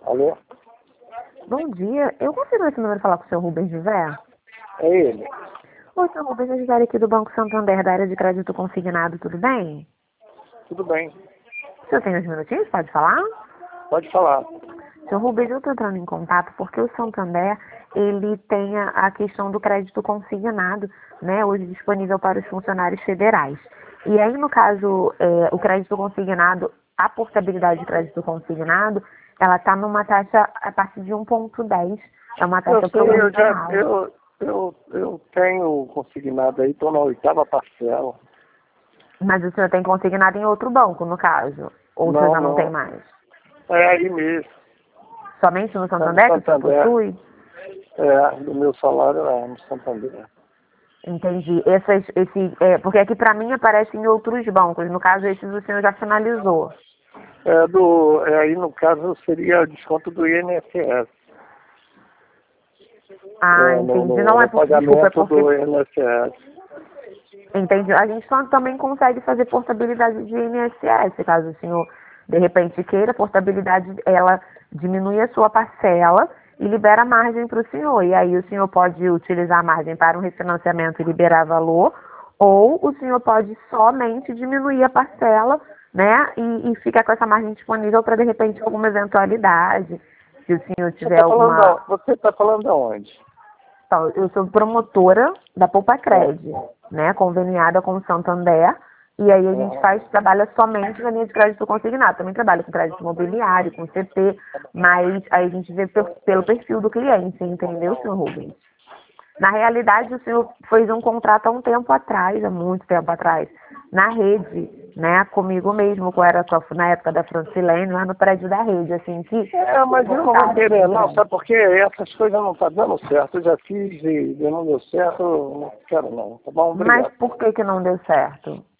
Alô? Bom dia. Eu consigo esse número falar com o senhor Rubens José? É ele. Oi, senhor Rubens José aqui do Banco Santander, da área de crédito consignado, tudo bem? Tudo bem. O senhor tem uns minutinhos? Pode falar? Pode falar. Senhor Rubens, eu estou entrando em contato porque o Santander, ele tem a questão do crédito consignado, né, hoje disponível para os funcionários federais. E aí, no caso, o crédito consignado, a portabilidade de crédito consignado, ela está numa taxa a partir de 1,10. É uma Eu taxa sei, promocional. eu tenho consignado aí, estou na 8ª parcela. Mas o senhor tem consignado em outro banco, no caso? Ou o senhor já não tem Não. mais? É aí mesmo. Somente no É no Santander que o senhor Santander. possui? É, do meu salário é no Santander. Entendi. Porque aqui para mim aparece em outros bancos. No caso, esses o senhor já finalizou. Aí no caso seria desconto do INSS. Ah, entendi. Não é No porque, desculpa, é pagamento porque, do INSS. entendi. A gente também consegue fazer portabilidade de INSS, caso o senhor, de repente, queira. A portabilidade, ela diminui a sua parcela e libera a margem para o senhor. E aí o senhor pode utilizar a margem para um refinanciamento e liberar valor, ou o senhor pode somente diminuir a parcela, né, e ficar com essa margem disponível para, de repente, alguma eventualidade. Se o senhor tiver alguma. Você está falando aonde? Então, eu sou promotora da Poupacred, né, conveniada com o Santander, e aí a gente trabalha somente na linha de crédito consignado. Também trabalha com crédito imobiliário, com CP, mas aí a gente vê pelo perfil do cliente, entendeu, senhor Rubens? Na realidade, o senhor fez um contrato há um tempo atrás, há muito tempo atrás, na rede, né, comigo mesmo, na época da Francilene, lá no prédio da rede, assim, que... Mas eu não vou querer, não, sabe? Porque essas coisas não estão dando certo. Eu já fiz e não deu certo, eu não quero não, tá bom? Obrigado. Mas por que não deu certo?